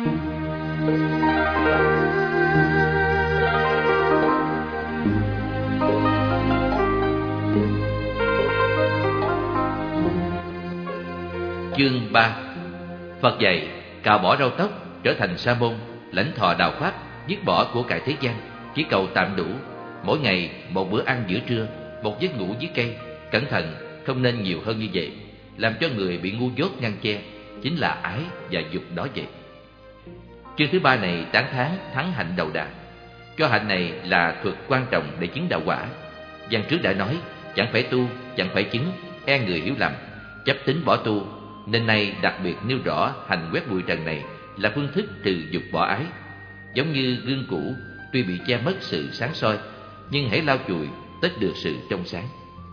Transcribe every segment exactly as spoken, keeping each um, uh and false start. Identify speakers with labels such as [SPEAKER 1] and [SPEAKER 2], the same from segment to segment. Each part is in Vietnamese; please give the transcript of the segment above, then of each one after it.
[SPEAKER 1] Chương ba. Phật dạy cạo bỏ râu tóc, trở thành sa môn, lãnh thọ đạo pháp, dứt bỏ của cải thế gian, chỉ cầu tạm đủ. Mỗi ngày một bữa ăn giữa trưa, một giấc ngủ dưới cây. Cẩn thận, không nên nhiều hơn như vậy, làm cho người bị ngu dốt ngăn che. Chính là ái và dục đó vậy. Chương thứ ba này tán thán thắng hạnh đầu đà, cho hạnh này là thuật quan trọng để chứng đạo quả. Văn trước đã nói, chẳng phải tu, chẳng phải chứng, e người hiểu lầm, chấp tính bỏ tu. Nên nay đặc biệt nêu rõ hành quét bụi trần này là phương thức trừ dục bỏ ái. Giống như gương cũ, tuy bị che mất sự sáng soi, nhưng hãy lau chùi tất được sự trong sáng.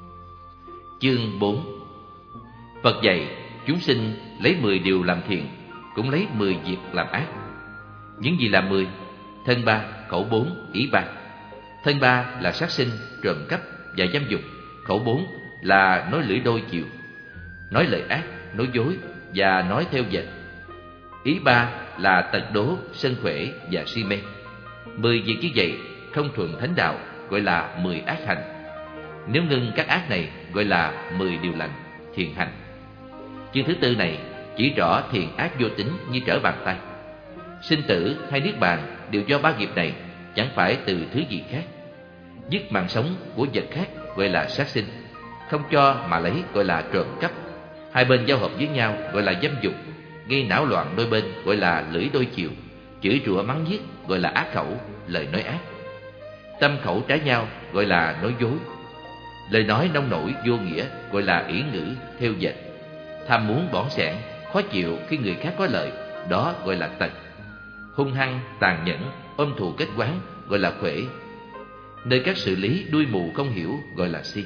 [SPEAKER 1] Chương bốn. Phật dạy chúng sinh lấy mười điều làm thiện, cũng lấy mười việc làm ác. Những gì là mười? Thân ba, khẩu bốn, ý ba. Thân ba là sát sinh, trộm cắp và dâm dục. Khẩu bốn là nói lưỡi đôi chiều, nói lời ác, nói dối và nói theo dệt. Ý ba là tật đố, sân khỏe và si mê. Mười việc như vậy không thuận thánh đạo, gọi là mười ác hành. Nếu ngưng các ác này, gọi là mười điều lành, thiện hành. Chương thứ tư này chỉ rõ thiện ác vô tính như trở bàn tay. Sinh tử hay niết bàn đều do ba nghiệp này, chẳng phải từ thứ gì khác. Dứt mạng sống của vật khác gọi là sát sinh, không cho mà lấy gọi là trộm cắp. Hai bên giao hợp với nhau gọi là dâm dục, gây não loạn đôi bên gọi là lưỡi đôi chiều, chửi rủa mắng nhiếc gọi là ác khẩu, lời nói ác. Tâm khẩu trái nhau gọi là nói dối. Lời nói nông nổi vô nghĩa gọi là ỷ ngữ, theo dệt. Tham muốn bỏng sẻn, khó chịu khi người khác có lợi, đó gọi là tật. Hung hăng, tàn nhẫn, ôm thù kết oán gọi là khỏe. Nơi các sự lý đuôi mù không hiểu gọi là si.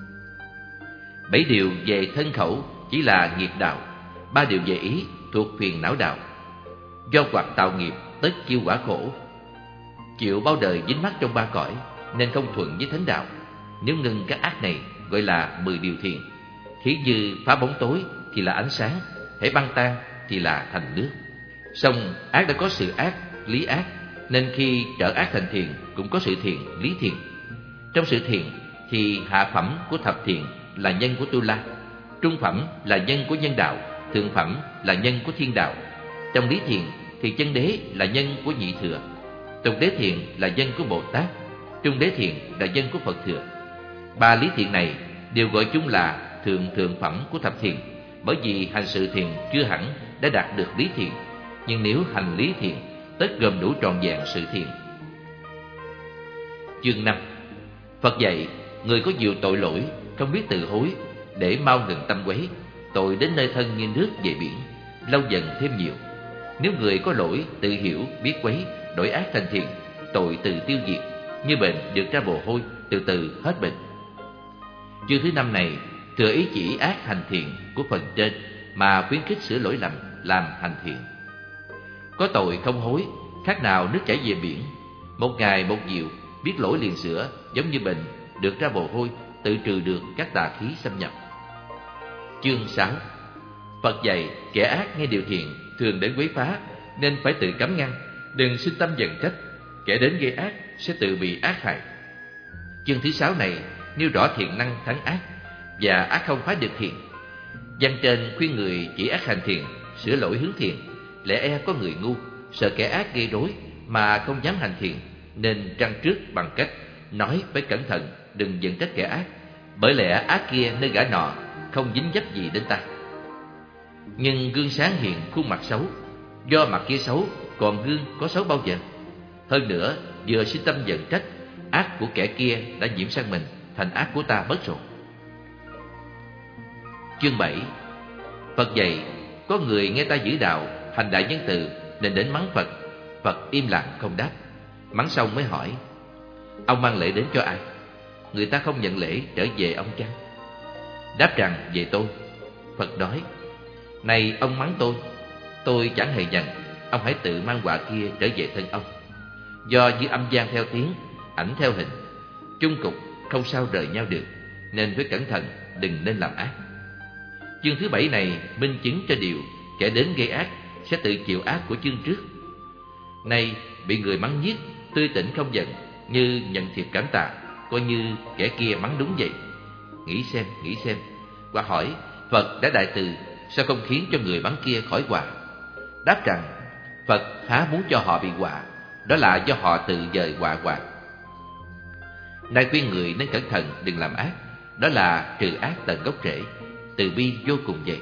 [SPEAKER 1] Bảy điều về thân khẩu chỉ là nghiệp đạo, ba điều về ý thuộc phiền não đạo. Do hoặc tạo nghiệp tất chiêu quả khổ, chịu bao đời dính mắc trong ba cõi, nên không thuận với thánh đạo. Nếu ngưng các ác này gọi là mười điều thiện. Thí như phá bóng tối thì là ánh sáng, hãy băng tan thì là thành nước. Song ác đã có sự ác, lý ác, nên khi trở ác thành thiện cũng có sự thiện, lý thiện. Trong sự thiện thì hạ phẩm của thập thiện là nhân của Tu La, trung phẩm là nhân của nhân đạo, thượng phẩm là nhân của thiên đạo. Trong lý thiện thì chân đế là nhân của nhị thừa, tục đế thiện là nhân của Bồ Tát, trung đế thiện là nhân của Phật thừa. Ba lý thiện này đều gọi chung là thượng thượng phẩm của thập thiện, bởi vì hành sự thiện chưa hẳn đã đạt được lý thiện, nhưng nếu hành lý thiện tất gồm đủ trọn vẹn sự thiện. Chương năm. Phật dạy người có nhiều tội lỗi không biết từ hối, để mau ngừng tâm quấy, tội đến nơi thân như nước về biển, lâu dần thêm nhiều. Nếu người có lỗi tự hiểu biết quấy, đổi ác thành thiện, tội từ tiêu diệt, như bệnh được ra mồ hôi, từ từ hết bệnh. Chương thứ năm này thừa ý chỉ ác hành thiện của phần trên mà khuyến khích sửa lỗi lầm làm hành thiện. Có tội không hối, khác nào nước chảy về biển, một ngày một diệu, biết lỗi liền sửa, giống như bệnh được ra mồ hôi, tự trừ được các tà khí xâm nhập. Chương sáu. Phật dạy kẻ ác nghe điều thiện thường đến quấy phá, nên phải tự cấm ngăn, đừng sinh tâm giận trách. Kẻ đến gây ác sẽ tự bị ác hại. Chương thứ sáu này nêu rõ thiện năng thắng ác, và ác không phá được thiện. Văn trên khuyên người chỉ ác hành thiện, sửa lỗi hướng thiện. Lẽ e có người ngu, sợ kẻ ác gây rối mà không dám hành thiện, nên trăng trước bằng cách nói phải cẩn thận, đừng giận trách kẻ ác, bởi lẽ ác kia nơi gã nọ không dính dấp gì đến ta. Nhưng gương sáng hiện khuôn mặt xấu, do mặt kia xấu, còn gương có xấu bao giờ? Hơn nữa, vừa sinh tâm giận trách, ác của kẻ kia đã nhiễm sang mình, thành ác của ta mất rồi. Chương bảy. Phật dạy có người nghe ta giữ đạo, hành đại nhân từ, nên đến mắng Phật. Phật im lặng không đáp. Mắng xong mới hỏi: ông mang lễ đến cho ai? Người ta không nhận lễ trở về ông chăng? Đáp rằng về tôi. Phật nói: này ông mắng tôi, tôi chẳng hề nhận. Ông hãy tự mang quà kia trở về thân ông. Do như âm gian theo tiếng, ảnh theo hình, chung cục không sao rời nhau được, nên phải cẩn thận, đừng nên làm ác. Chương thứ bảy này minh chứng cho điều kẻ đến gây ác sẽ tự chịu ác của chương trước. Nay bị người mắng nhiếc, tươi tỉnh không giận, như nhận thiệp cảm tạ, coi như kẻ kia mắng đúng vậy. Nghĩ xem, nghĩ xem. Quả hỏi, Phật đã đại từ, sao không khiến cho người mắng kia khỏi họa? Đáp rằng, Phật há muốn cho họ bị họa, đó là do họ tự dời họa hoạn. Nay khuyên người nên cẩn thận đừng làm ác, đó là trừ ác tận gốc rễ, từ bi vô cùng vậy.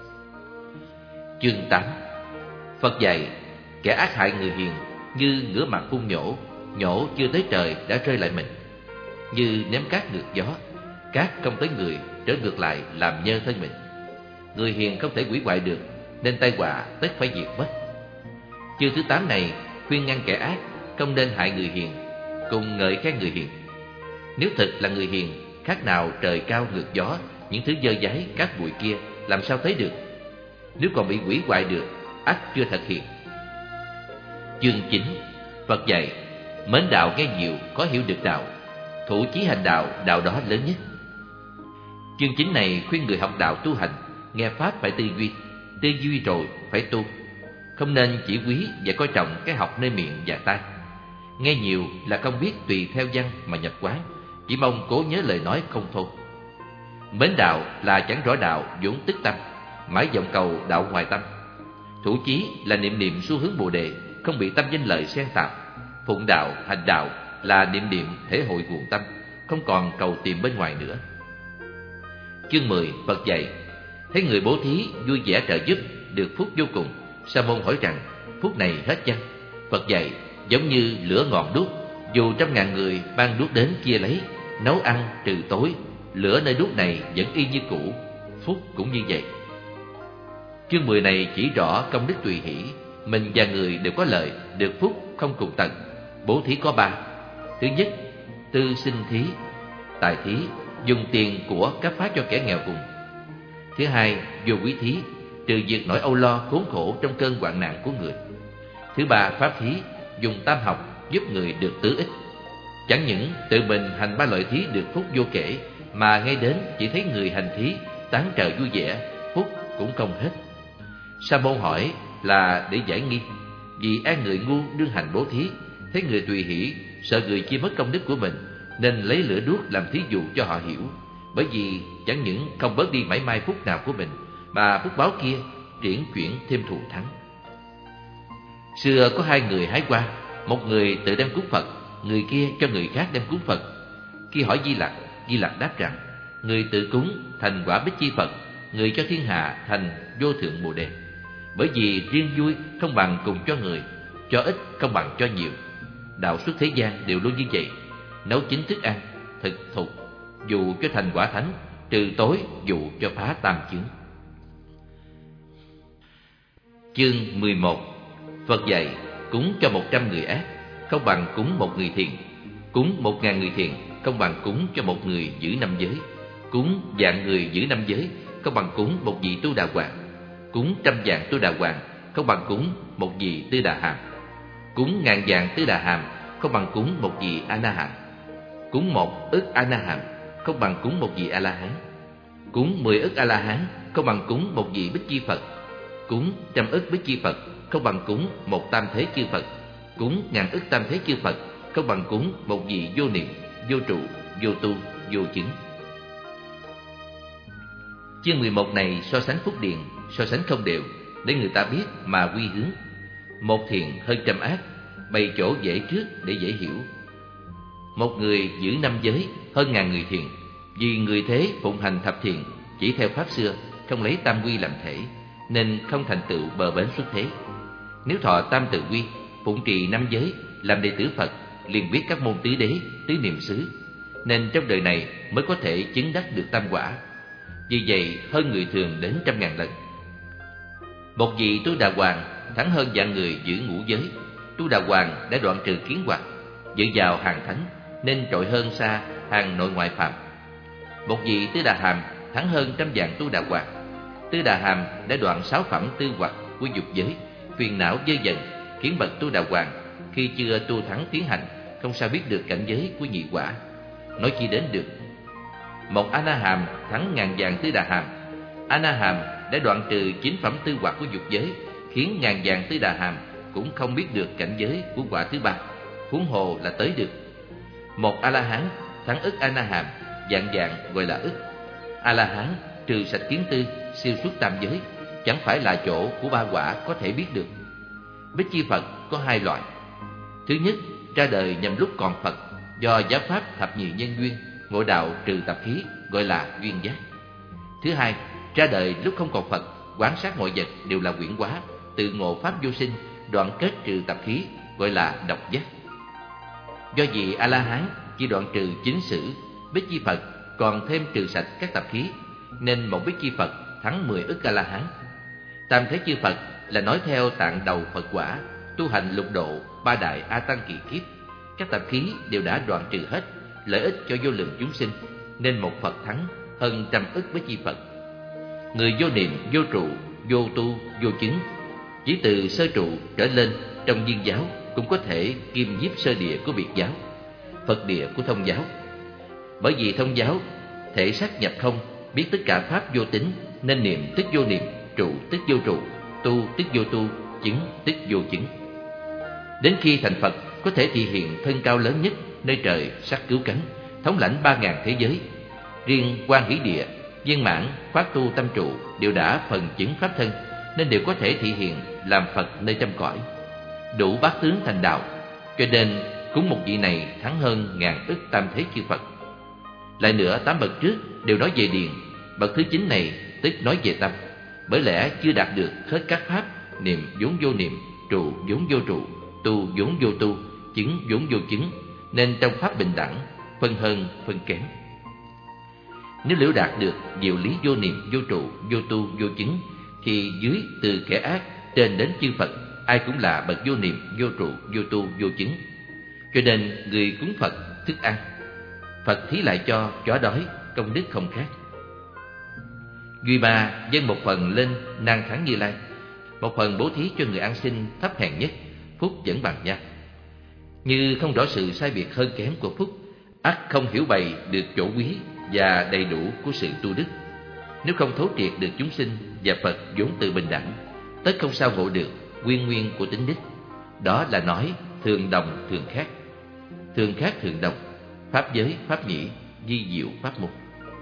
[SPEAKER 1] Chương tám. Phật dạy, kẻ ác hại người hiền như ngửa mặt phun nhổ, nhổ chưa tới trời đã rơi lại mình. Như ném cát ngược gió, cát không tới người, trở ngược lại làm nhơ thân mình. Người hiền không thể hủy hoại được, nên tai họa tất phải diệt mất. Chương thứ tám này khuyên ngăn kẻ ác không nên hại người hiền, cùng ngợi khen người hiền. Nếu thực là người hiền, khác nào trời cao ngược gió, những thứ dơ dáy cát bụi kia làm sao thấy được? Nếu còn bị hủy hoại được, ắt chưa thật hiền. Chương chín. Phật dạy, mến đạo nghe nhiều, có hiểu được đạo, thủ chí hành đạo, đạo đó lớn nhất. Chương chín này khuyên người học đạo tu hành, nghe pháp phải tư duy, tư duy rồi phải tu. Không nên chỉ quý và coi trọng cái học nơi miệng và tai. Nghe nhiều là không biết tùy theo văn mà nhập quán, chỉ mong cố nhớ lời nói không thôi. Mến đạo là chẳng rõ đạo vốn tức tâm, mãi vọng cầu đạo ngoài tâm. Thủ chí là niệm niệm xu hướng Bồ đề, không bị tâm danh lợi xen tạp. Phụng đạo, hành đạo là niệm niệm thể hội nguồn tâm, không còn cầu tìm bên ngoài nữa. Chương mười. Phật dạy, thấy người bố thí vui vẻ trợ giúp, được phúc vô cùng. Sa môn hỏi rằng, phúc này hết chăng? Phật dạy, giống như lửa ngọn đuốc, dù trăm ngàn người mang đuốc đến chia lấy, nấu ăn trừ tối, lửa nơi đuốc này vẫn y như cũ, phúc cũng như vậy. Chương mười này chỉ rõ công đức tùy hỷ, mình và người đều có lợi, được phúc không cùng tận. Bố thí có ba. Thứ nhất, tư sinh thí, tài thí, dùng tiền của cấp phát cho kẻ nghèo cùng. Thứ hai, vô quý thí, trừ diệt nỗi âu lo khốn khổ trong cơn hoạn nạn của người. Thứ ba, pháp thí, dùng tam học giúp người được tứ ích. Chẳng những tự mình hành ba loại thí được phúc vô kể, mà ngay đến chỉ thấy người hành thí tán trợ vui vẻ, phúc cũng không hết. Sa môn hỏi là để giải nghi, vì e người ngu đương hành bố thí, thấy người tùy hỷ, sợ người chia mất công đức của mình, nên lấy lửa đuốc làm thí dụ cho họ hiểu. Bởi vì chẳng những không bớt đi mảy may phúc nào của mình, mà phúc báo kia triển chuyển thêm thù thắng. Xưa có hai người hái hoa, một người tự đem cúng Phật, người kia cho người khác đem cúng Phật. Khi hỏi Di Lặc, Di Lặc đáp rằng, người tự cúng thành quả Bích Chi Phật, người cho thiên hạ thành vô thượng Bồ Đề. Bởi vì riêng vui không bằng cùng cho người, cho ít không bằng cho nhiều. Đạo xuất thế gian đều luôn như vậy. Nấu chín thức ăn, thực thục, dù cho thành quả thánh, trừ tối dụ cho phá tam chướng. Chương mười một. Phật dạy, cúng cho một trăm người ác không bằng cúng một người thiện, cúng một ngàn người thiện không bằng cúng cho một người giữ năm giới, cúng vạn người giữ năm giới không bằng cúng một vị Tu Đà Hoàng, cúng trăm vạn Tu Đà Hoàng không bằng cúng một vị Tư Đà Hàm, cúng ngàn vạn Tư Đà Hàm không bằng cúng một vị A Na Hàm, cúng một ức A Na Hàm không bằng cúng một vị A La Hán, cúng mười ức A La Hán không bằng cúng một vị Bích Chi Phật, cúng trăm ức Bích Chi Phật không bằng cúng một tam thế chư Phật, cúng ngàn ức tam thế chư Phật không bằng cúng một vị vô niệm, vô trụ, vô tu, vô chứng. Chương mười một này so sánh phúc điền, so sánh không đều, để người ta biết mà quy hướng. Một thiện hơn trăm ác, bày chỗ dễ trước để dễ hiểu. Một người giữ năm giới hơn ngàn người thiện, vì người thế phụng hành thập thiện chỉ theo pháp xưa, không lấy tam quy làm thể, nên không thành tựu bờ bến xuất thế. Nếu thọ tam tự quy, phụng trì năm giới, làm đệ tử Phật, liền biết các môn tứ đế, tứ niệm xứ, nên trong đời này mới có thể chứng đắc được tam quả. Vì vậy hơn người thường đến trăm ngàn lần. Một vị Tu Đà Hoàng thắng hơn vạn người giữ ngũ giới. Tu Đà Hoàng đã đoạn trừ kiến hoặc, dự vào hàng thánh, nên trội hơn xa hàng nội ngoại phạm. Một vị Tư Đà Hàm thắng hơn trăm vạn Tu Đà Hoàng. Tư Đà Hàm đã đoạn sáu phẩm tư hoặc của dục giới, phiền não dơ dần, khiến bậc Tu Đà Hoàng khi chưa tu thắng tiến hành, không sao biết được cảnh giới của nhị quả, nói chi đến được. Một A Na Hàm thắng ngàn vạn Tư Đà Hàm. A Na Hàm đã đoạn trừ chín phẩm tư hoặc của dục giới, khiến ngàn vàng Tư Đà Hàm cũng không biết được cảnh giới của quả thứ ba, huống hồ là tới được. Một A-la-hán thắng ức A-na-hàm, vạn vạn gọi là ức. A-la-hán trừ sạch kiến tư, siêu xuất tam giới, chẳng phải là chỗ của ba quả có thể biết được. Bích chi Phật có hai loại. Thứ nhất, ra đời nhằm lúc còn Phật, do giáo pháp thập nhị nhân duyên, ngộ đạo trừ tập khí, gọi là duyên giác. Thứ hai, ra đời lúc không còn Phật, quán sát mọi vật đều là quyển hóa, tự ngộ pháp vô sinh, đoạn kết trừ tập khí, gọi là độc giác. Do vì A-la-hán chỉ đoạn trừ chính sử, Bích chi Phật còn thêm trừ sạch các tập khí, nên một Bích chi Phật thắng mười ức A-la-hán. Tam thế chư Phật là nói theo tạng đầu Phật quả, tu hành lục độ ba đại A Tăng kỳ kiếp, các tập khí đều đã đoạn trừ hết, lợi ích cho vô lượng chúng sinh, nên một Phật thắng hơn trăm ức Bích chi Phật. Người vô niệm, vô trụ, vô tu, vô chứng, chỉ từ sơ trụ trở lên trong viên giáo cũng có thể kiêm nhiếp sơ địa của biệt giáo, Phật địa của thông giáo. Bởi vì thông giáo thể xác nhập không, biết tất cả pháp vô tính, nên niệm tức vô niệm, trụ tức vô trụ, tu tức vô tu, chứng tức vô chứng. Đến khi thành Phật, có thể thị hiện thân cao lớn nhất nơi trời sắc cứu cánh, thống lãnh ba ngàn thế giới. Riêng Quan Hỷ Địa, viên mãn, phát tu tâm trụ đều đã phần chứng pháp thân, nên đều có thể thị hiện làm Phật nơi trăm cõi, đủ bát tướng thành đạo. Cho nên cúng một vị này thắng hơn ngàn ức tam thế chư Phật. Lại nữa, tám bậc trước đều nói về điền, bậc thứ chín này tức nói về tâm. Bởi lẽ chưa đạt được hết các pháp, niệm vốn vô niệm, trụ vốn vô trụ, tu vốn vô tu, chứng vốn vô chứng, nên trong pháp bình đẳng, phân hơn phân kém. Nếu liễu đạt được diệu lý vô niệm, vô trụ, vô tu, vô chứng, thì dưới từ kẻ ác trên đến chư Phật, ai cũng là bậc vô niệm, vô trụ, vô tu, vô chứng. Cho nên người cúng Phật thức ăn, Phật thí lại cho chó đói, công đức không khác. Duy ba dâng một phần lên nan thắng Như Lai, một phần bố thí cho người ăn xin thấp hèn nhất, phúc vẫn bằng nhau. Như không rõ sự sai biệt hơn kém của phúc, ắt không hiểu bày được chỗ quý và đầy đủ của sự tu đức. Nếu không thấu triệt được chúng sinh và Phật vốn tự bình đẳng, tất không sao ngộ được nguyên nguyên của tính đích. Đó là nói thường đồng thường khác, thường khác thường đồng, pháp giới pháp nhĩ, di diệu pháp môn.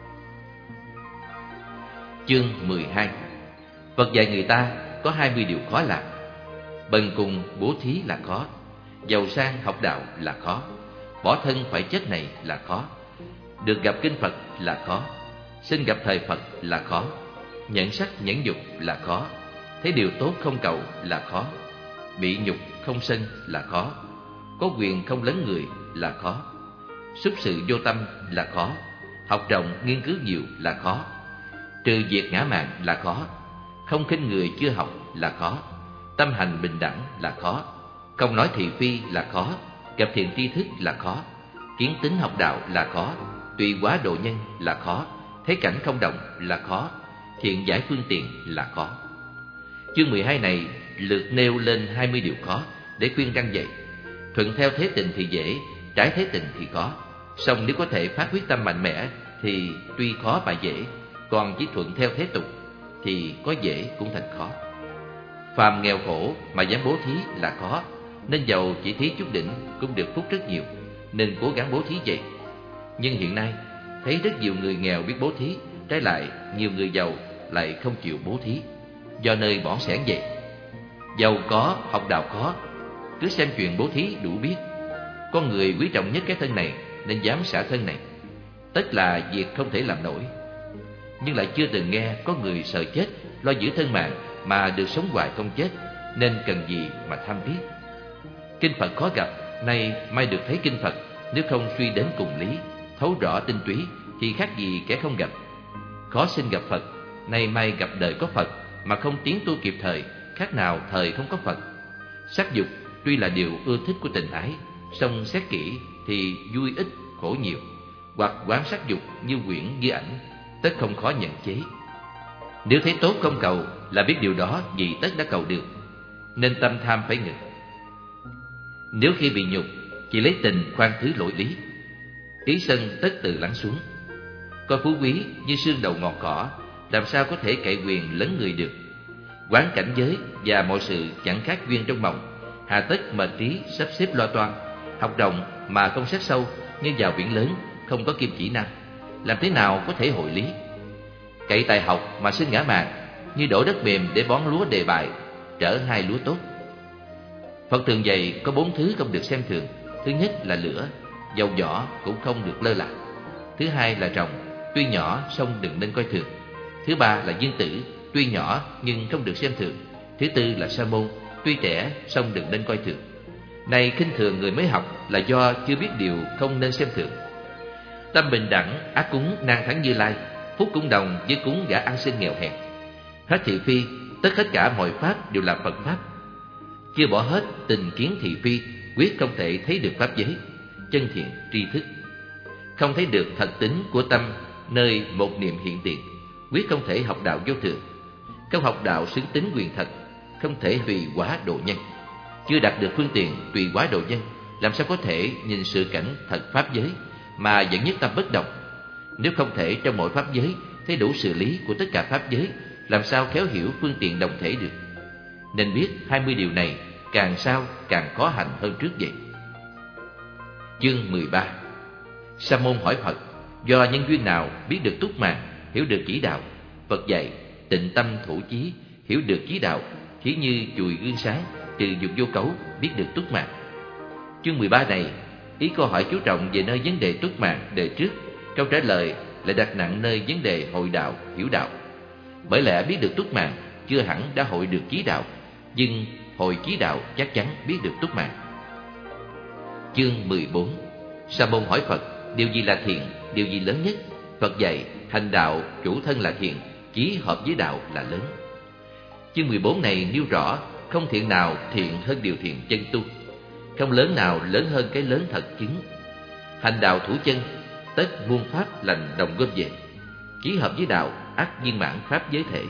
[SPEAKER 1] Chương mười hai. Phật dạy người ta có hai mươi điều khó làm. Bần cùng bố thí là khó, giàu sang học đạo là khó, bỏ thân phải chết này là khó, được gặp kinh Phật là khó, xin gặp thời Phật là khó, nhẫn sắc nhẫn dục là khó, thấy điều tốt không cầu là khó, bị nhục không sân là khó, có quyền không lấn người là khó, xúc sự vô tâm là khó, học rộng nghiên cứu nhiều là khó, trừ diệt ngã mạn là khó, không khinh người chưa học là khó, tâm hành bình đẳng là khó, không nói thị phi là khó, gặp thiện tri thức là khó, kiến tính học đạo là khó, tùy hóa độ nhân là khó, thấy cảnh không động là khó, thiện giải phương tiện là khó. Chương mười hai này lượt nêu lên hai mươi điều khó để khuyên răn dạy. Thuận theo thế tình thì dễ, trái thế tình thì khó. Song nếu có thể phát quyết tâm mạnh mẽ thì tuy khó mà dễ, còn chỉ thuận theo thế tục thì có dễ cũng thành khó. Phàm nghèo khổ mà dám bố thí là khó, nên giàu chỉ thí chút đỉnh cũng được phúc rất nhiều, nên cố gắng bố thí vậy. Nhưng hiện nay thấy rất nhiều người nghèo biết bố thí, trái lại nhiều người giàu lại không chịu bố thí, do nơi bỏ xẻng vậy. Giàu có, học đạo khó, cứ xem chuyện bố thí đủ biết. Con người quý trọng nhất cái thân này nên dám xả thân này, tất là việc không thể làm nổi. Nhưng lại chưa từng nghe có người sợ chết, lo giữ thân mạng mà được sống hoài không chết, nên cần gì mà tham thiết. Kinh Phật khó gặp, nay mai được thấy kinh Phật, nếu không suy đến cùng lý, thấu rõ tinh túy thì khác gì kẻ không gặp. Khó xin gặp Phật, nay mai gặp đời có Phật mà không tiến tu kịp thời, khác nào thời không có Phật. Sắc dục tuy là điều ưa thích của tình ái, song xét kỹ thì vui ít khổ nhiều, hoặc quán sắc dục như quyển như ảnh, tất không khó nhận chế. Nếu thấy tốt không cầu là biết điều đó vì tất đã cầu được, nên tâm tham phải ngừng. Nếu khi bị nhục chỉ lấy tình khoan thứ lỗi lý, ý sân tất từ lắng xuống. Coi phú quý như xương đầu ngọt cỏ, làm sao có thể cậy quyền lấn người được. Quán cảnh giới và mọi sự chẳng khác duyên trong mộng, hà tất mệt trí sắp xếp lo toan. Học rộng mà không sát sâu, như vào biển lớn không có kim chỉ nam, làm thế nào có thể hội lý? Cậy tài học mà sinh ngã mạn, như đổ đất mềm để bón lúa đề bại, trở hai lúa tốt. Phật thường dạy có bốn thứ không được xem thường. Thứ nhất là lửa, dầu vỏ cũng không được lơ là. Thứ hai là rồng, tuy nhỏ song đừng nên coi thường. Thứ ba là dương tử, tuy nhỏ nhưng không được xem thường. Thứ tư là sa môn, tuy trẻ song đừng nên coi thường. Này khinh thường người mới học là do chưa biết điều không nên xem thường. Tâm bình đẳng, ác cúng nan thắng Như Lai, phúc cũng đồng với cúng gã ăn xin nghèo hèn. Hết thị phi, tất hết cả mọi pháp đều là Phật pháp. Chưa bỏ hết tình kiến thị phi, quyết không thể thấy được pháp giới, chân thiện tri thức. Không thấy được thật tính của tâm nơi một niệm hiện tiền, quyết không thể học đạo vô thường. Không học đạo xứng tính quyền thật, không thể tùy hóa độ nhân. Chưa đạt được phương tiện tùy hóa độ nhân, làm sao có thể nhìn sự cảnh thật pháp giới mà vẫn nhất tâm bất động? Nếu không thể trong mọi pháp giới thấy đủ sự lý của tất cả pháp giới, làm sao khéo hiểu phương tiện đồng thể được? Nên biết hai mươi điều này càng sau càng khó hành hơn trước vậy. Chương mười ba. Sa môn hỏi Phật: do nhân duyên nào biết được túc màn, hiểu được chỉ đạo? Phật dạy: tịnh tâm thủ chí, hiểu được chí đạo, thí như chùi gương sáng, trừ dục vô cấu, biết được túc màn. Chương mười ba này, ý câu hỏi chú trọng về nơi vấn đề túc màn đề trước, câu trả lời lại đặt nặng nơi vấn đề hội đạo, hiểu đạo. Bởi lẽ biết được túc màn chưa hẳn đã hội được chí đạo, nhưng hội chí đạo chắc chắn biết được túc màn. Chương mười bốn. Sa môn hỏi Phật: điều gì là thiện, điều gì lớn nhất? Phật dạy: hành đạo chủ thân là thiện, chí hợp với đạo là lớn. Chương mười bốn này nêu rõ không thiện nào thiện hơn điều thiện chân tu, không lớn nào lớn hơn cái lớn thật chứng. Hành đạo thủ chân, tất muôn pháp lành đồng gom về, chí hợp với đạo, ắt viên mãn pháp giới thể.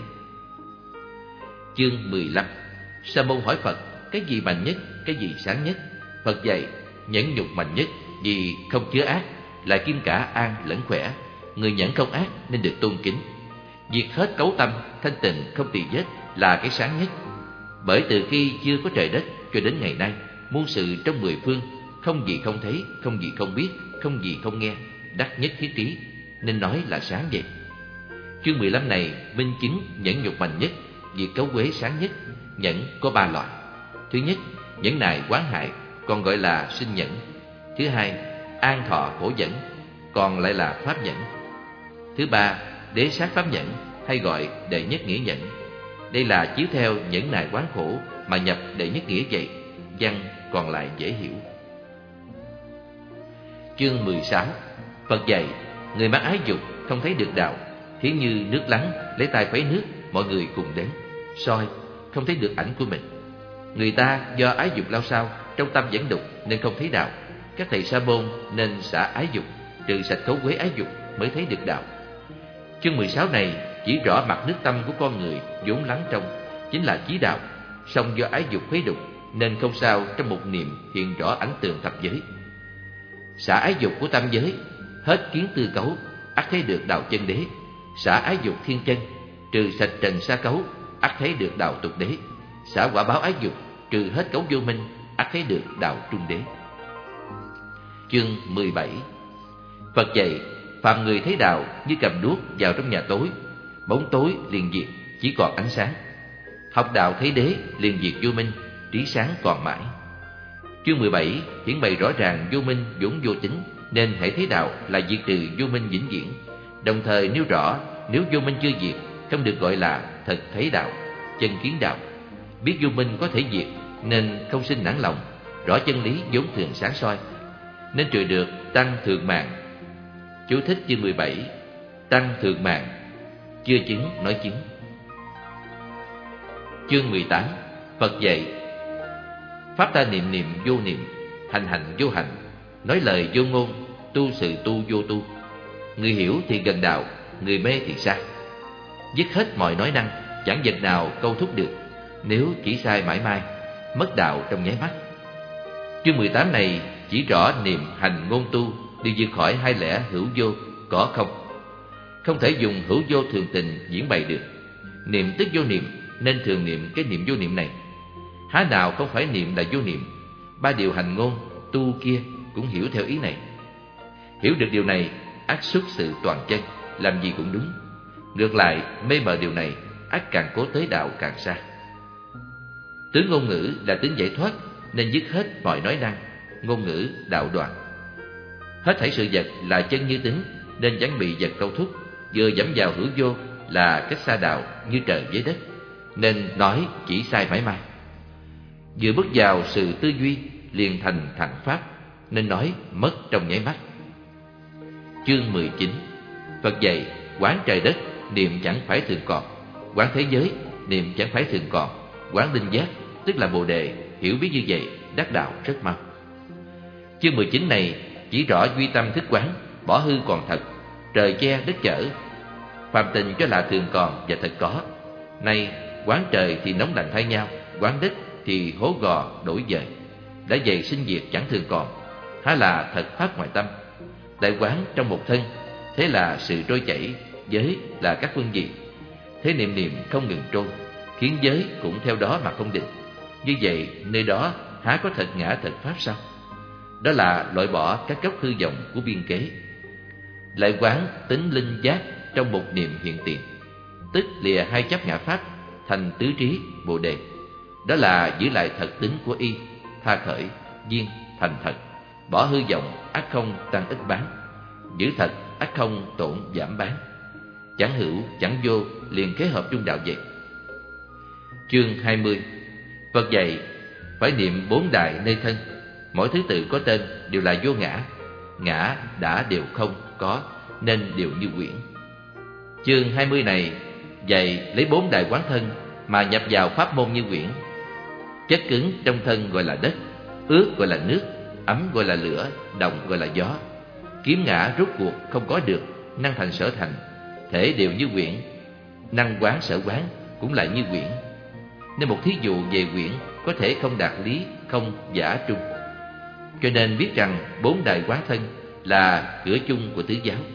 [SPEAKER 1] Chương mười lăm. Sa môn hỏi Phật: cái gì mạnh nhất, cái gì sáng nhất? Phật dạy: nhẫn nhục mạnh nhất, vì không chứa ác, là kim cả an lẫn khỏe. Người nhẫn không ác nên được tôn kính. Diệt hết cấu tâm, thanh tịnh không tỳ vết là cái sáng nhất. Bởi từ khi chưa có trời đất cho đến ngày nay, muôn sự trong mười phương, không gì không thấy, không gì không biết, không gì không nghe, đắc nhất thiết trí, nên nói là sáng vậy. Chương mười lăm này minh chứng nhẫn nhục mạnh nhất, việc cấu quế sáng nhất. Nhẫn có ba loại. Thứ nhất, nhẫn nại quán hại, còn gọi là sinh nhẫn. Thứ hai, an thọ khổ nhẫn, còn lại là pháp nhẫn. Thứ ba, đế sát pháp nhẫn, hay gọi đệ nhất nghĩa nhẫn. Đây là chiếu theo nhẫn nại quán khổ mà nhập đệ nhất nghĩa vậy, văn còn lại dễ hiểu. Chương mười sáu. Phật dạy: người mắc ái dục không thấy được đạo, thí như nước lắng lấy tay khuấy nước, mọi người cùng đến soi, không thấy được ảnh của mình. Người ta do ái dục lao sao, trong tâm vẫn đục nên không thấy đạo. Các thầy sa môn nên xả ái dục, trừ sạch cấu quế ái dục mới thấy được đạo. Chương mười sáu này chỉ rõ mặt nước tâm của con người vốn lắng trong, chính là chí đạo, song do ái dục khuấy đục nên không sao trong một niệm hiện rõ ảnh tường thập giới. Xả ái dục của tam giới, hết kiến tư cấu, ắt thấy được đạo chân đế. Xả ái dục thiên chân, trừ sạch trần sa cấu, ắt thấy được đạo tục đế. Xả quả báo ái dục, trừ hết cấu vô minh, ắt thấy được đạo trung đế. Chương mười bảy. Phật dạy: phàm người thấy đạo như cầm đuốc vào trong nhà tối, bóng tối liền diệt, chỉ còn ánh sáng. Học đạo thấy đế liền diệt vô minh, trí sáng còn mãi. Chương mười bảy hiển bày rõ ràng vô minh vốn vô tính, nên hãy thấy đạo là diệt trừ vô minh vĩnh viễn. Đồng thời nêu rõ nếu vô minh chưa diệt, không được gọi là thật thấy đạo, chân kiến đạo. Biết vô minh có thể diệt nên không sinh nản lòng, rõ chân lý vốn thường sáng soi, nên trừ được tăng thượng mạng. Chú thích chương mười bảy. Tăng thượng mạng, chưa chứng nói chứng. Chương mười tám. Phật dạy: pháp ta niệm niệm vô niệm, hành hành vô hành, nói lời vô ngôn, tu sự tu vô tu. Người hiểu thì gần đạo, người mê thì xa. Dứt hết mọi nói năng, chẳng vật nào câu thúc được. Nếu chỉ sai mãi mai, mất đạo trong nháy mắt. Chương mười tám này chỉ rõ niệm hành ngôn tu đều vượt khỏi hai lẽ hữu vô, có không. Không thể dùng hữu vô thường tình diễn bày được. Niệm tức vô niệm nên thường niệm cái niệm vô niệm này. Há nào không phải niệm là vô niệm. Ba điều hành ngôn tu kia cũng hiểu theo ý này. Hiểu được điều này, ắt xuất sự toàn chân, làm gì cũng đúng. Ngược lại, mê mờ điều này, ắt càng cố tới đạo càng xa. Tướng ngôn ngữ là tính giải thoát, nên dứt hết mọi nói năng, ngôn ngữ đạo đoạn. Hết thảy sự vật là chân như tính, nên chẳng bị vật câu thúc. Vừa dẫm vào hữu vô là cách xa đạo như trời với đất, nên nói chỉ sai mãi mãi. Vừa bước vào sự tư duy liền thành thẳng pháp, nên nói mất trong nháy mắt. Chương mười chín. Phật dạy quán trời đất, niệm chẳng phải thường còn. Quán thế giới, niệm chẳng phải thường còn. Quán linh giác, tức là Bồ đề, hiểu biết như vậy, đắc đạo rất mau. Chương mười chín này chỉ rõ duy tâm thức quán, bỏ hư còn thật, trời che đất chở, phàm tình cho là thường còn và thật có. Nay quán trời thì nóng lạnh thay nhau, quán đất thì hố gò đổi dời. Đã vậy sinh diệt chẳng thường còn, há là thật pháp ngoại tâm. Đại quán trong một thân, thế là sự trôi chảy, giới là các phương diện. Thế niệm niệm không ngừng trôi, khiến giới cũng theo đó mà không định. Như vậy nơi đó há có thật ngã thật pháp sao? Đó là loại bỏ các gốc hư vọng của biên kế. Lại quán tính linh giác trong một niệm hiện tiền, tức lìa hai chấp ngã pháp, thành tứ trí Bồ đề. Đó là giữ lại thật tính của y, tha khởi, duyên, thành thật. Bỏ hư vọng, ắt không tăng ít bán. Giữ thật, ắt không tổn giảm bán. Chẳng hữu, chẳng vô, liền kế hợp trung đạo vậy. Chương hai mươi. Phật dạy phải niệm bốn đại nơi thân. Mỗi thứ tự có tên đều là vô ngã. Ngã đã đều không có, nên đều như quyển. Chương hai mươi này dạy lấy bốn đại quán thân mà nhập vào pháp môn như quyển. Chất cứng trong thân gọi là đất, ướt gọi là nước, ấm gọi là lửa, động gọi là gió. Kiếm ngã rốt cuộc không có được, năng thành sở thành, thể đều như quyển. Năng quán sở quán cũng lại như quyển. Nên một thí dụ về quyển có thể không đạt lý, không giả trung. Cho nên biết rằng bốn đại quán thân là cửa chung của tứ giáo.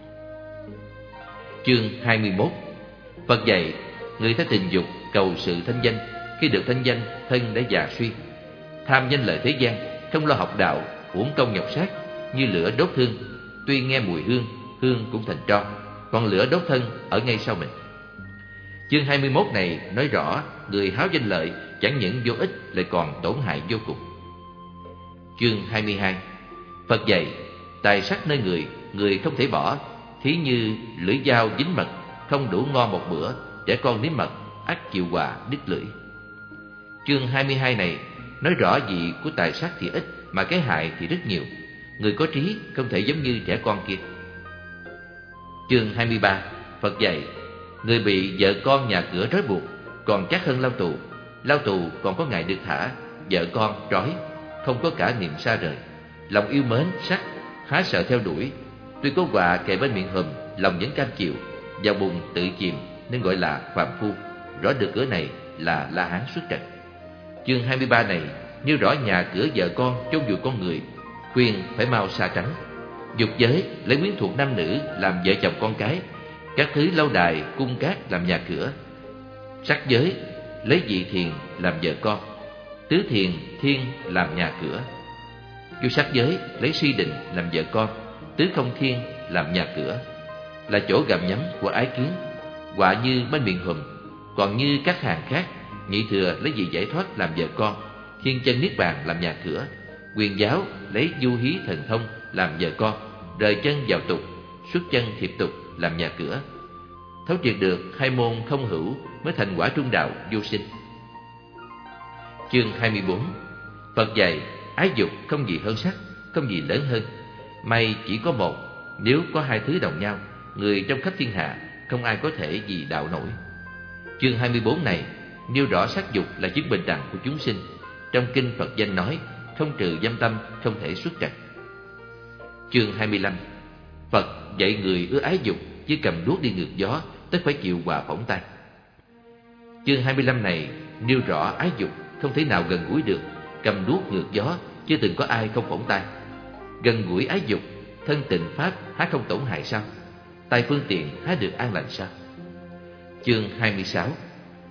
[SPEAKER 1] Chương hai mươi mốt. Phật dạy người ta tình dục cầu sự thanh danh, khi được thanh danh thân đã già suy. Tham danh lợi thế gian, không lo học đạo, uổng công nhọc sát, như lửa đốt hương. Tuy nghe mùi hương, hương cũng thành tro, còn lửa đốt thân ở ngay sau mình. Chương hai mươi mốt này nói rõ người háo danh lợi chẳng những vô ích lại còn tổn hại vô cùng. Chương hai mươi hai. Phật dạy tài sắc nơi người, người không thể bỏ. Thí như lưỡi dao dính mật, không đủ ngon một bữa, trẻ con nếm mật, ắt chịu hòa đứt lưỡi. Chương hai mươi hai này nói rõ vị của tài sắc thì ít, mà cái hại thì rất nhiều. Người có trí không thể giống như trẻ con kia. Chương hai mươi ba. Phật dạy người bị vợ con nhà cửa trói buộc còn chắc hơn lao tù. Lao tù còn có ngày được thả, vợ con trói, không có cả niệm xa rời. Lòng yêu mến sắc, há sợ theo đuổi. Tuy có quạ kề bên miệng hùm, lòng vẫn cam chịu. Vào bùn tự chìm nên gọi là phàm phu. Rõ được cửa này là La Hán xuất trần. Chương hai mươi ba này nêu rõ nhà cửa vợ con chôn vùi con người, khuyên phải mau xa tránh. Dục giới lấy quyến thuộc nam nữ làm vợ chồng con cái, các thứ lâu đài cung cát làm nhà cửa. Sắc giới lấy dị thiền làm vợ con, tứ thiền thiên làm nhà cửa. Vô sắc giới lấy si định làm vợ con, tứ không thiên làm nhà cửa. Là chỗ gặm nhấm của ái kiến, quả như bên miệng hùm. Còn như các hàng khác, nhị thừa lấy vị giải thoát làm vợ con, thiên chân niết bàn làm nhà cửa. Quyền giáo lấy du hí thần thông làm vợ con, rời chân vào tục, xuất chân thiệp tục làm nhà cửa. Thấu triệt được hai môn không hữu mới thành quả trung đạo vô sinh. Chương hai mươi bốn. Phật dạy ái dục không gì hơn sắc, không gì lớn hơn. May chỉ có một, nếu có hai thứ đồng nhau, người trong khắp thiên hạ không ai có thể gì đạo nổi. Chương hai mươi bốn này nêu rõ sắc dục là chứng bình đẳng của chúng sinh. Trong kinh Phật danh nói không trừ dâm tâm không thể xuất trần. Chương hai mươi lăm. Phật dạy người ưa ái dục, chứ cầm đuốc đi ngược gió, tất phải chịu hòa phỏng tan. Chương hai mươi lăm này nêu rõ ái dục không thể nào gần gũi được, cầm đuốc ngược gió, chưa từng có ai không phỏng tan. Gần gũi ái dục, thân tịnh pháp há không tổn hại sao? Tay phương tiện há được an lành sao? Chương hai mươi sáu.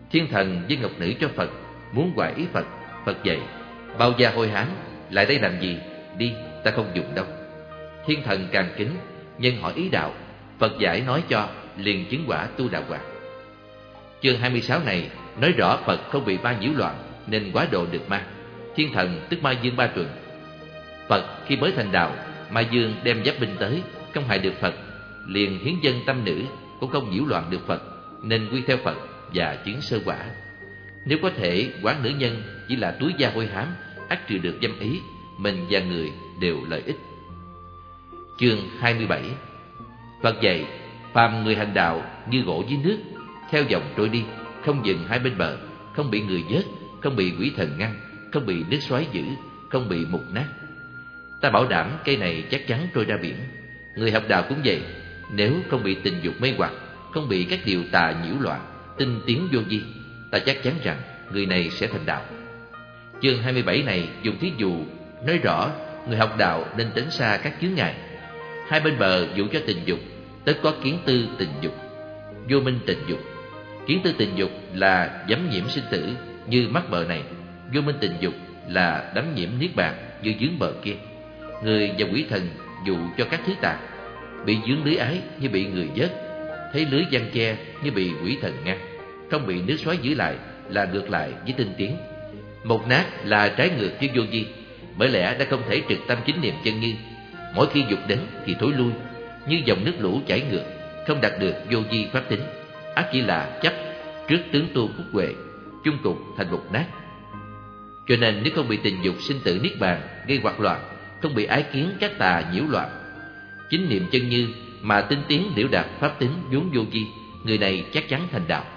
[SPEAKER 1] Thiên thần với ngọc nữ cho Phật, muốn hoài ý Phật. Phật dạy: bao gia hôi hám, lại đây làm gì? Đi, ta không dùng đâu. Thiên thần càng kính, nhân hỏi ý đạo. Phật giải nói cho, liền chứng quả tu đạo quả. Chương hai mươi sáu này nói rõ Phật không bị ma nhiễu loạn, nên quá độ được ma. Thiên thần tức Ma Dương Ba Tuần. Phật khi mới thành đạo, Ma Dương đem giáp binh tới, không hại được Phật, liền hiến dân tâm nữ, cũng không nhiễu loạn được Phật, nên quy theo Phật và chứng sơ quả. Nếu có thể quán nữ nhân chỉ là túi da hôi hám, ắt trừ được dâm ý, mình và người đều lợi ích. Chương hai mươi bảy. Phật dạy: phàm người hành đạo như gỗ dưới nước, theo dòng trôi đi, không dừng hai bên bờ, không bị người vớt, không bị quỷ thần ngăn, không bị nước xoáy giữ, không bị mục nát. Ta bảo đảm cây này chắc chắn trôi ra biển. Người học đạo cũng vậy, nếu không bị tình dục mê hoặc, không bị các điều tà nhiễu loạn, tinh tiến vô vi, ta chắc chắn rằng người này sẽ thành đạo. Chương hai mươi bảy này dùng thí dụ nói rõ người học đạo nên tránh xa các chướng ngại. Hai bên bờ dụ cho tình dục, tất có kiến tư tình dục, vô minh tình dục. Kiến tư tình dục là dẫm nhiễm sinh tử như mắc bờ này, vô minh tình dục là đắm nhiễm niết bàn như dướng bờ kia. Người và quỷ thần dụ cho các thứ tà, bị dướng lưới ái như bị người vớt, thấy lưới giăng che như bị quỷ thần ngăn, không bị nước xoáy giữ lại là ngược lại với tinh tiến. Một nát là trái ngược với vô vi, bởi lẽ đã không thể trực tâm chính niệm chân như. Mỗi khi dục đến thì thối lui, như dòng nước lũ chảy ngược, không đạt được vô vi pháp tính, ác chỉ là chấp trước tướng tu phúc huệ, chung cục thành một nát. Cho nên nếu không bị tình dục sinh tử niết bàn gây hoạt loạn, không bị ái kiến các tà nhiễu loạn, chính niệm chân như mà tinh tiến liễu đạt pháp tính vốn vô vi, người này chắc chắn thành đạo.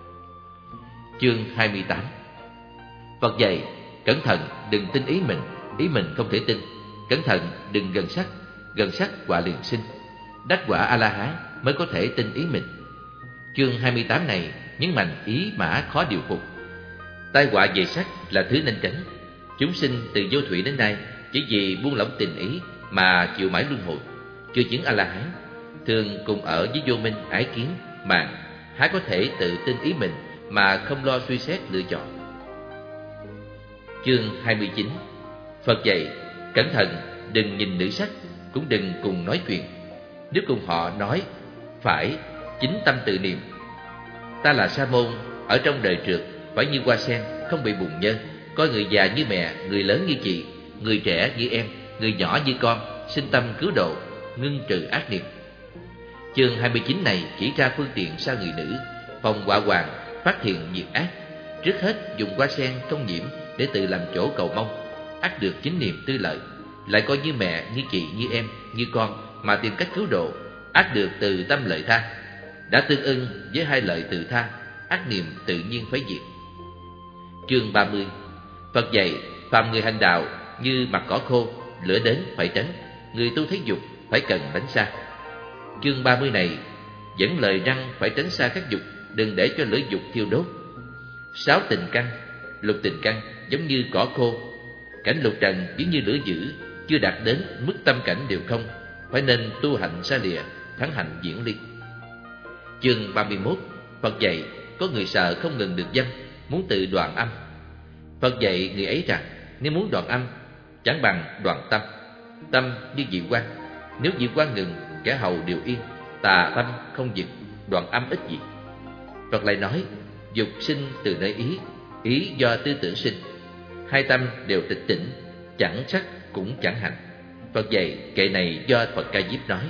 [SPEAKER 1] Chương hai mươi tám. Phật dạy: cẩn thận đừng tin ý mình, ý mình không thể tin. Cẩn thận đừng gần sắc, gần sắc quả liền sinh. Đắc quả A-la-hán mới có thể tin ý mình. Chương hai mươi tám này nhấn mạnh ý mã khó điều phục. Tai họa về sắc là thứ nên tránh. Chúng sinh từ vô thủy đến nay chỉ vì buông lỏng tình ý mà chịu mãi luân hồi, chưa chứng A-la-hán, thường cùng ở với vô minh ái kiến màng, há có thể tự tin ý mình mà không lo suy xét lựa chọn. Chương hai mươi chín. Phật dạy: cẩn thận đừng nhìn nữ sắc, cũng đừng cùng nói chuyện. Nếu cùng họ nói, phải chính tâm tự niệm: ta là Sa môn, ở trong đời trượt, phải như hoa sen, không bị bùn nhơ, coi người già như mẹ, người lớn như chị, người trẻ như em, người nhỏ như con, sinh tâm cứu độ, ngưng trừ ác niệm. Chương hai mươi chín này chỉ ra phương tiện xa người nữ, phòng họa hoàng, phát hiện diệt ác. Trước hết dùng hoa sen không nhiễm để tự làm chỗ cầu mong, ắt được chính niệm tư lợi. Lại coi như mẹ, như chị, như em, như con mà tìm cách cứu độ, ắt được từ tâm lợi tha. Đã tương ưng với hai lợi từ tha, ác niệm tự nhiên phải diệt. Chương ba mươi. Phật dạy: phàm người hành đạo như mặt cỏ khô, lửa đến phải tránh, người tu thấy dục phải cần tránh xa. Chương ba mươi này dẫn lời răng phải tránh xa các dục, đừng để cho lửa dục thiêu đốt. Sáu tình căn, lục tình căn giống như cỏ khô, cảnh lục trần giống như lửa dữ, chưa đạt đến mức tâm cảnh đều không, phải nên tu hành xa lìa, thắng hạnh diễn ly. Chương ba mươi mốt. Phật dạy: có người sợ không ngừng được dâm, muốn tự đoạn âm. Phật dạy người ấy rằng nếu muốn đoạn âm, chẳng bằng đoạn tâm. Tâm như diệu quan, nếu diệu quan ngừng, kẻ hầu đều yên, tà tâm không dừng, đoạn âm ích gì. Phật lại nói: dục sinh từ nơi ý, ý do tư tưởng sinh, hai tâm đều tịch tỉnh, chẳng sắc cũng chẳng hành. Phật dạy kệ này do Phật Ca Diếp nói.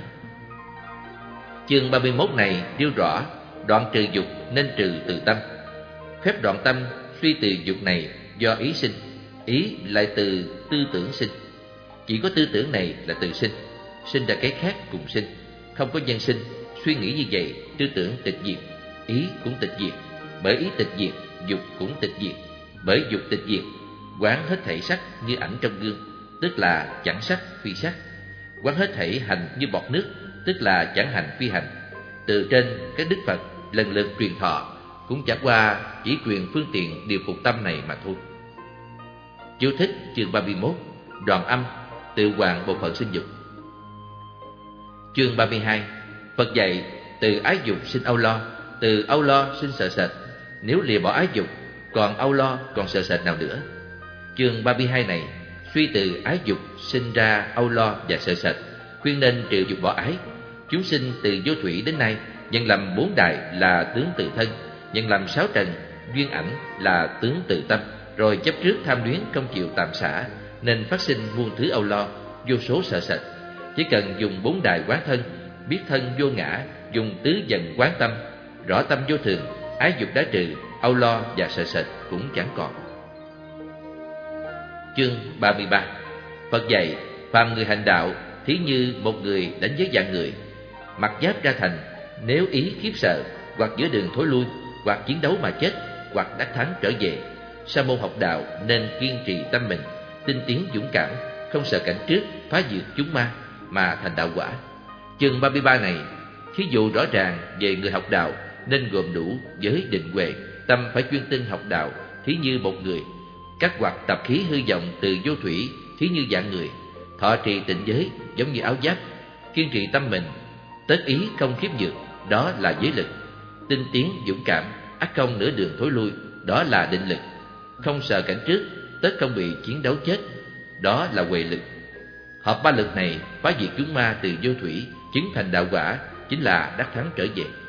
[SPEAKER 1] Chương ba mươi mốt này nêu rõ đoạn trừ dục nên trừ từ tâm. Phép đoạn tâm suy từ dục này do ý sinh, ý lại từ tư tưởng sinh. Chỉ có tư tưởng này là từ sinh, sinh ra cái khác cùng sinh, không có nhân sinh. Suy nghĩ như vậy, tư tưởng tịch diệt, ý cũng tịch diệt. Bởi ý tịch diệt, dục cũng tịch diệt. Bởi dục tịch diệt, quán hết thảy sắc như ảnh trong gương, tức là chẳng sắc phi sắc. Quán hết thảy hành như bọt nước, tức là chẳng hành phi hành. Từ trên các đức Phật lần lượt truyền thọ, cũng chẳng qua chỉ truyền phương tiện điều phục tâm này mà thôi. Chú thích chương ba mươi mốt. Đoạn âm tự hoàn bộ phận sinh dục. Chương ba mươi hai. Phật dạy từ ái dục sinh âu lo, từ âu lo sinh sợ sệt, nếu lìa bỏ ái dục, còn âu lo, còn sợ sệt nào nữa. Chương ba mươi hai này suy từ ái dục sinh ra âu lo và sợ sệt, khuyên nên trừ dục bỏ ái. Chúng sinh từ vô thủy đến nay nhận lầm bốn đại là tướng tự thân, nhận lầm sáu trần duyên ảnh là tướng tự tâm, rồi chấp trước tham luyến không chịu tạm xả, nên phát sinh muôn thứ âu lo, vô số sợ sệt. Chỉ cần dùng bốn đại quán thân, biết thân vô ngã, dùng tứ dần quán tâm, rõ tâm vô thường, ái dục đã trừ, âu lo và sợ sệt cũng chẳng còn. Chương ba mươi ba. Phật dạy phàm người hành đạo thí như một người đánh với vạn người, mặc giáp ra thành, nếu ý khiếp sợ, hoặc giữa đường thối lui, hoặc chiến đấu mà chết, hoặc đắc thắng trở về. Sa môn học đạo nên kiên trì tâm mình, tinh tiến dũng cảm, không sợ cảnh trước, phá diệt chúng ma mà thành đạo quả. Chương ba mươi ba này thí dụ rõ ràng về người học đạo nên gồm đủ giới định huệ, tâm phải chuyên tinh học đạo thí như một người, các hoặc tập khí hư vọng từ vô thủy thí như dạng người, thọ trì tịnh giới giống như áo giáp, kiên trì tâm mình, tất ý không khiếp nhược, đó là giới lực. Tinh tiến dũng cảm, ắt không nửa đường thối lui, đó là định lực. Không sợ cảnh trước, tất không bị chiến đấu chết, đó là huệ lực. Hợp ba lực này phá diệt chúng ma từ vô thủy, chứng thành đạo quả, chính là đắc thắng trở về.